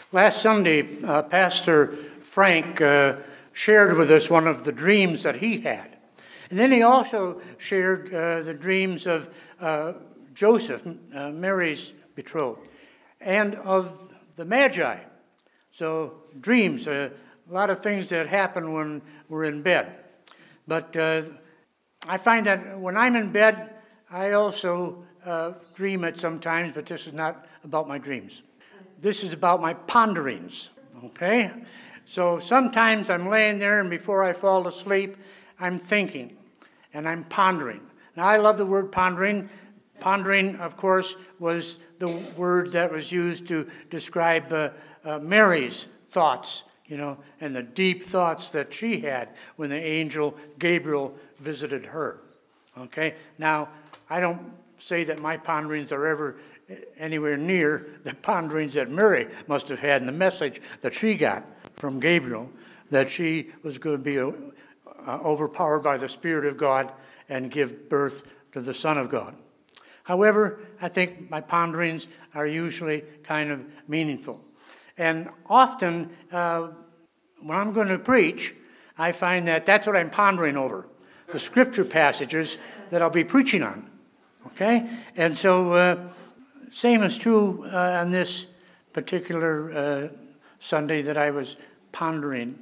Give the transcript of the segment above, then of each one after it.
Last Sunday, Pastor Frank shared with us one of the dreams that he had. And then he also shared the dreams of Joseph, Mary's betrothed, and of the Magi. So dreams, a lot of things that happen when we're in bed. But I find that when I'm in bed, I also dream it sometimes, but this is not about my dreams. This is about my ponderings, okay? So sometimes I'm laying there, and before I fall asleep, I'm thinking, and I'm pondering. Now, I love the word pondering. Pondering, of course, was the word that was used to describe Mary's thoughts, and the deep thoughts that she had when the angel Gabriel visited her, okay? Now, I don't say that my ponderings are ever anywhere near the ponderings that Mary must have had in the message that she got from Gabriel, that she was going to be overpowered by the Spirit of God and give birth to the Son of God. However, I think my ponderings are usually kind of meaningful. And often, when I'm going to preach, I find that that's what I'm pondering over, the scripture passages that I'll be preaching on, okay? And so, same is true on this particular Sunday that I was pondering,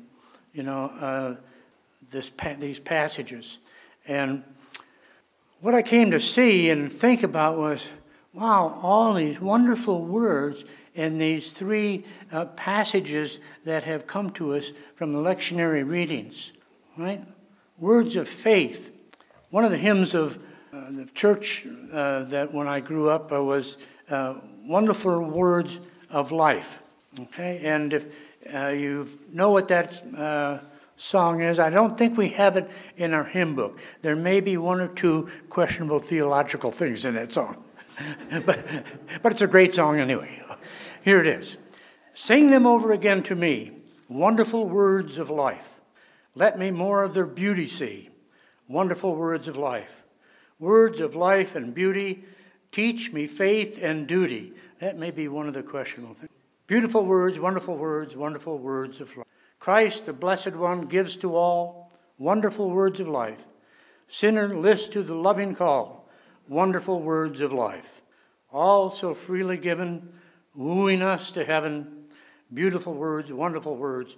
these passages. And what I came to see and think about was, wow, all these wonderful words in these three passages that have come to us from the lectionary readings, right? Words of faith. One of the hymns of the church that when I grew up was wonderful words of life, okay? And if you know what that song is, I don't think we have it in our hymn book. There may be one or two questionable theological things in that song, but it's a great song anyway. Here it is. Sing them over again to me, wonderful words of life. Let me more of their beauty see, wonderful words of life. Words of life and beauty, teach me faith and duty. That may be one of the questionable things. Beautiful words, wonderful words of life. Christ, the Blessed One, gives to all wonderful words of life. Sinner, list to the loving call, wonderful words of life. All so freely given, wooing us to heaven. Beautiful words, wonderful words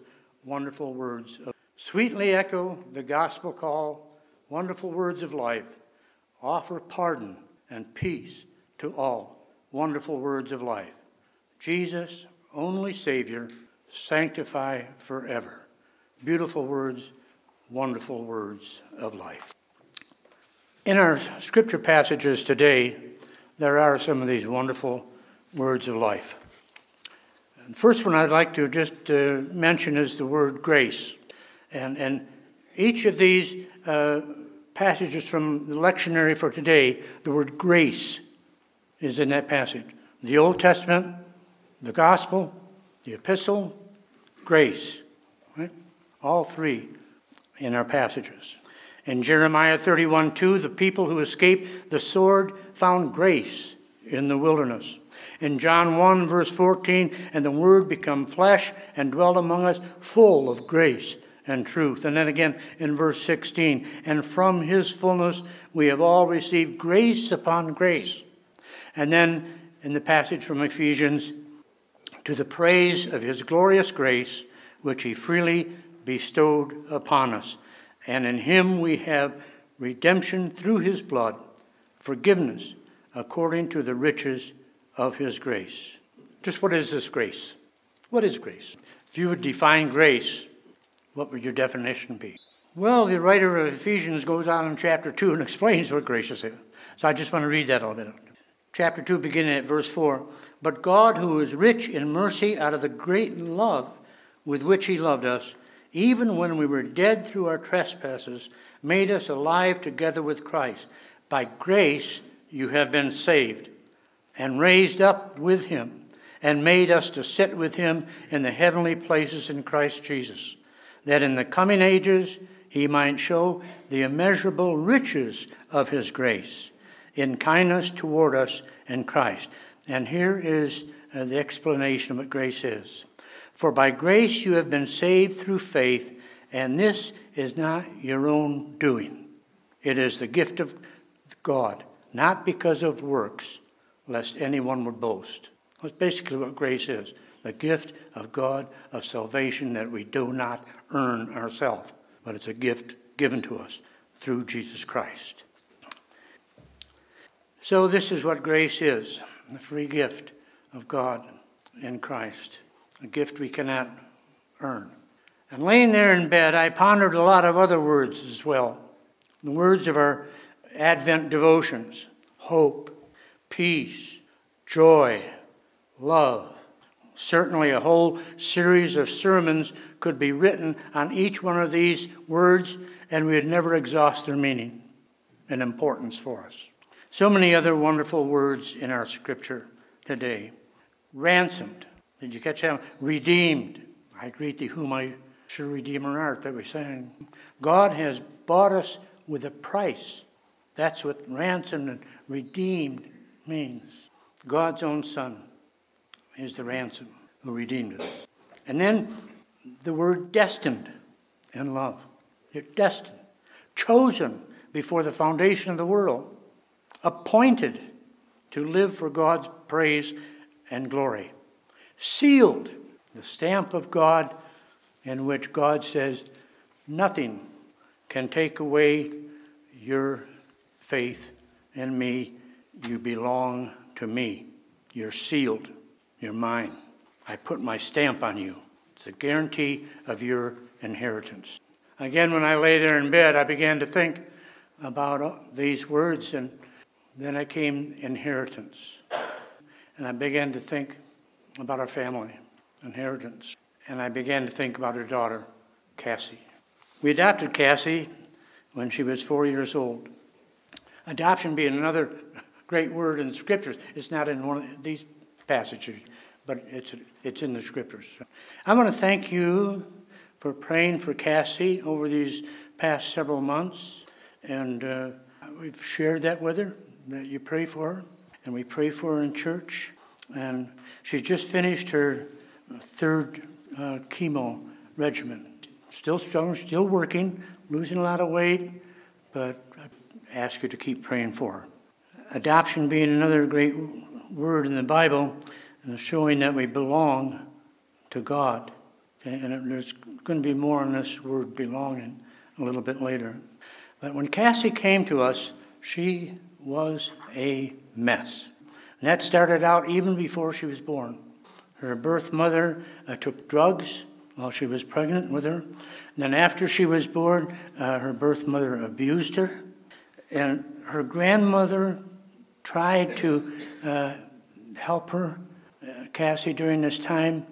of sweetly echo the gospel call, wonderful words of life. Offer pardon and peace to all, wonderful words of life. Jesus, only Savior, sanctify forever. Beautiful words, wonderful words of life. In our scripture passages today, there are some of these wonderful words of life. The first one I'd like to just mention is the word grace. And each of these passages from the lectionary for today, the word grace is in that passage. The Old Testament, the Gospel, the Epistle, grace, right? All three in our passages. In Jeremiah 31:2, the people who escaped the sword found grace in the wilderness. In John 1, verse 14, and the Word became flesh and dwelt among us, full of grace and truth. And then again in verse 16, and from his fullness we have all received grace upon grace. And then in the passage from Ephesians, to the praise of his glorious grace, which he freely bestowed upon us. And in him we have redemption through his blood, forgiveness according to the riches of his grace. Just what is this grace? What is grace? If you would define grace, what would your definition be? Well, the writer of Ephesians goes on in chapter 2 and explains what grace is. So I just want to read that a little bit. Chapter 2, beginning at verse 4. But God, who is rich in mercy, out of the great love with which he loved us, even when we were dead through our trespasses, made us alive together with Christ. By grace you have been saved, and raised up with him, and made us to sit with him in the heavenly places in Christ Jesus, that in the coming ages he might show the immeasurable riches of his grace in kindness toward us in Christ. And here is the explanation of what grace is. For by grace you have been saved through faith, and this is not your own doing. It is the gift of God, not because of works, lest anyone would boast. That's basically what grace is. The gift of God of salvation that we do not earn ourselves, but it's a gift given to us through Jesus Christ. So this is what grace is, the free gift of God in Christ, a gift we cannot earn. And laying there in bed, I pondered a lot of other words as well. The words of our Advent devotions: hope, peace, joy, love. Certainly a whole series of sermons could be written on each one of these words, and we would never exhaust their meaning and importance for us. So many other wonderful words in our scripture today. Ransomed. Did you catch that? Redeemed. I greet thee whom I sure Redeemer art, that we sang. God has bought us with a price. That's what ransomed and redeemed means. God's own Son is the ransom who redeemed us. And then the word destined in love. You're destined. Chosen before the foundation of the world. Appointed to live for God's praise and glory. Sealed, the stamp of God, in which God says, nothing can take away your faith in me. You belong to me. You're sealed. You're mine. I put my stamp on you. It's a guarantee of your inheritance. Again, when I lay there in bed, I began to think about these words, and then I came inheritance. And I began to think about our family, inheritance. And I began to think about her daughter, Cassie. We adopted Cassie when she was 4 years old. Adoption being another great word in the Scriptures. It's not in one of these passages, but it's in the Scriptures. I want to thank you for praying for Cassie over these past several months. And we've shared that with her, that you pray for her. And we pray for her in church. And she's just finished her third chemo regimen. Still strong, still working, losing a lot of weight, but I ask you to keep praying for her. Adoption being another great word in the Bible, and showing that we belong to God. Okay? And there's going to be more on this word belonging a little bit later. But when Cassie came to us, she was a mess. And that started out even before she was born. Her birth mother took drugs while she was pregnant with her. And then after she was born, her birth mother abused her. And her grandmother tried to help her, Cassie, during this time.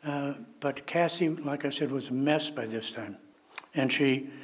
But Cassie, like I said, was a mess by this time. And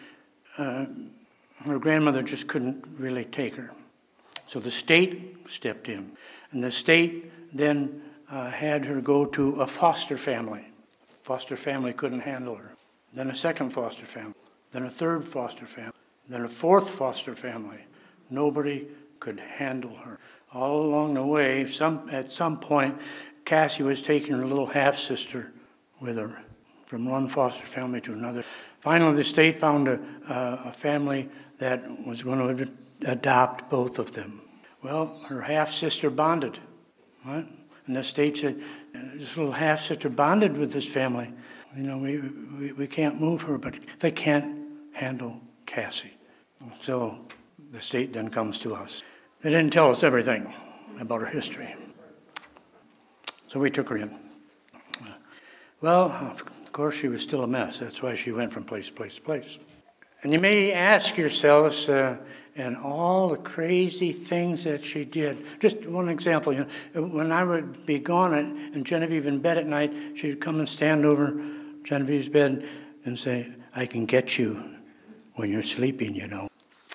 her grandmother just couldn't really take her. So the state stepped in. And the state then had her go to a foster family. Foster family couldn't handle her. Then a second foster family. Then a third foster family. Then a fourth foster family. Nobody could handle her. All along the way, at some point, Cassie was taking her little half-sister with her from one foster family to another. Finally, the state found a family that was going to adopt both of them. Well, her half-sister bonded, right? And the state said, this little half-sister bonded with this family. You know, we can't move her, but they can't handle Cassie. So the state then comes to us. They didn't tell us everything about her history. So we took her in. Well, of course, she was still a mess. That's why she went from place to place to place. And you may ask yourselves, and all the crazy things that she did. Just one example, you know, when I would be gone and Genevieve in bed at night, she'd come and stand over Genevieve's bed and say, I can get you when you're sleeping, you know.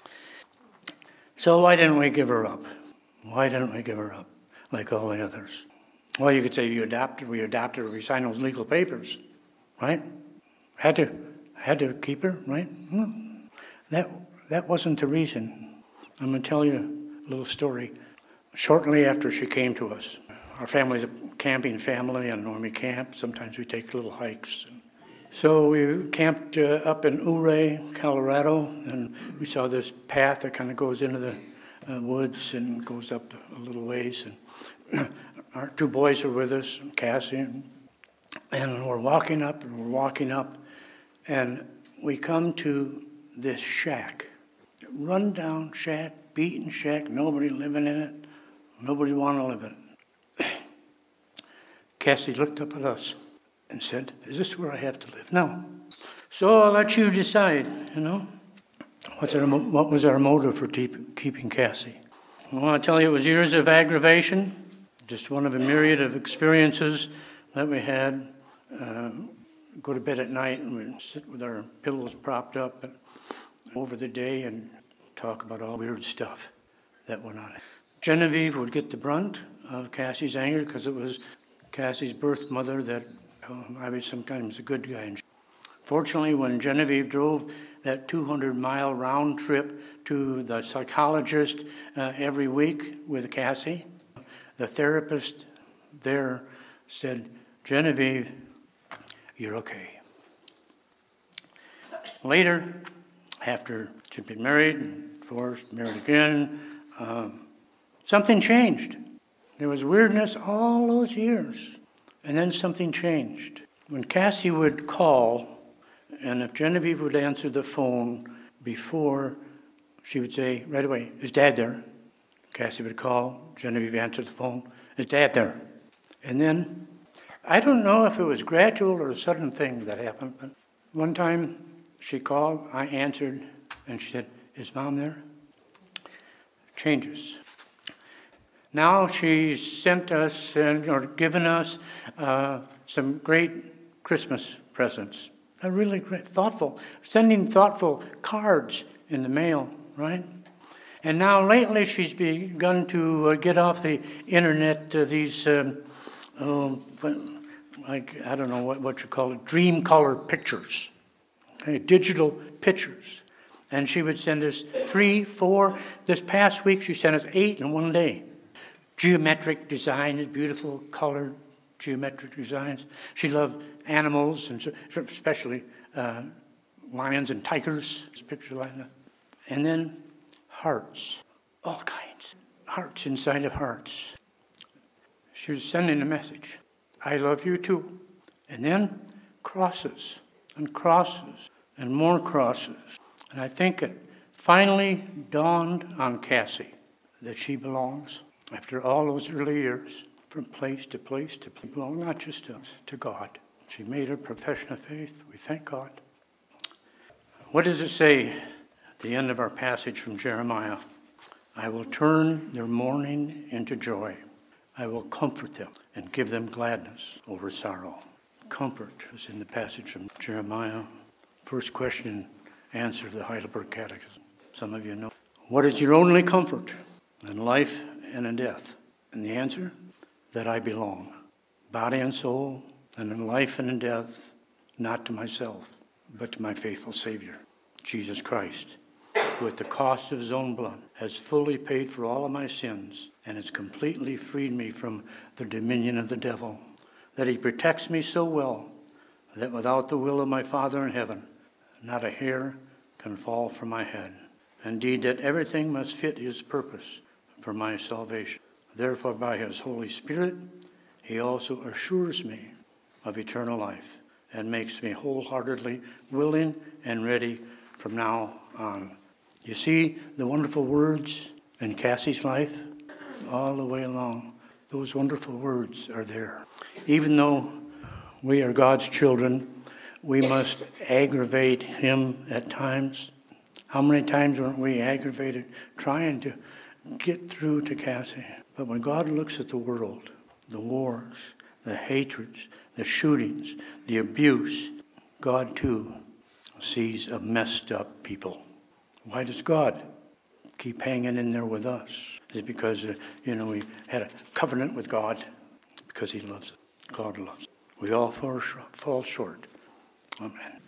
So why didn't we give her up? Why didn't we give her up like all the others? Well, you could say we adopted her, we signed those legal papers, right? Had to keep her, right? That wasn't the reason. I'm going to tell you a little story. Shortly after she came to us, Our family's a camping family, and when we camp, sometimes we take little hikes. So we camped up in Ouray, Colorado, and we saw this path that kind of goes into the woods and goes up a little ways. And our two boys were with us, Cassie, and we're walking up, and we come to this shack, run-down shack, beaten shack, nobody living in it, nobody want to live in it. Cassie looked up at us and said, "Is this where I have to live?" "No." "So I'll let you decide, you know." What was our motive for keeping Cassie? I want to tell you, it was years of aggravation, just one of a myriad of experiences that we had. Go to bed at night and we'd sit with our pillows propped up over the day and talk about all weird stuff that went on. Genevieve would get the brunt of Cassie's anger because it was Cassie's birth mother that I was sometimes a good guy. Fortunately, when Genevieve drove that 200-mile round trip to the psychologist every week with Cassie, the therapist there said, "Genevieve, you're okay." Later, after she'd been married, divorced, married again, something changed. There was weirdness all those years, and then something changed. When Cassie would call, and if Genevieve would answer the phone before, she would say right away, "Is Dad there?" Cassie would call, Genevieve answered the phone, "Is Dad there?" And then, I don't know if it was gradual or a sudden thing that happened, but one time she called, I answered, and she said, "Is Mom there?" Changes. Now she's sent us or given us some great Christmas presents. They're really great, thoughtful, sending thoughtful cards in the mail, right? And now lately she's begun to get off the internet these, like, I don't know what you call it, dream color pictures, okay, digital pictures. And she would send us 3, 4. This past week she sent us 8 in one day. Geometric designs, beautiful colored geometric designs. She loved animals, and especially lions and tigers, picture like that. And then hearts, all kinds. Hearts inside of hearts. She was sending a message. "I love you too." And then crosses and crosses and more crosses. And I think it finally dawned on Cassie that she belongs, after all those early years, from place to place to belong, not just to us, to God. She made her profession of faith. We thank God. What does it say at the end of our passage from Jeremiah? "I will turn their mourning into joy. I will comfort them and give them gladness over sorrow." Comfort is in the passage from Jeremiah. First question and answer of the Heidelberg Catechism. Some of you know. What is your only comfort in life and in death? And the answer? That I belong, body and soul, and in life and in death, not to myself, but to my faithful Savior, Jesus Christ, who at the cost of his own blood has fully paid for all of my sins and has completely freed me from the dominion of the devil, that he protects me so well that without the will of my Father in heaven, not a hair can fall from my head. Indeed, that everything must fit his purpose for my salvation. Therefore, by his Holy Spirit, he also assures me of eternal life and makes me wholeheartedly willing and ready from now on. You see the wonderful words in Cassie's life all the way along. Those wonderful words are there. Even though we are God's children, we must aggravate him at times. How many times weren't we aggravated trying to get through to Cassie? But when God looks at the world, the wars, the hatreds, the shootings, the abuse, God too sees a messed up people. Why does God keep hanging in there with us? Is it because, we had a covenant with God? Because he loves us. God loves us. We all fall short. Amen.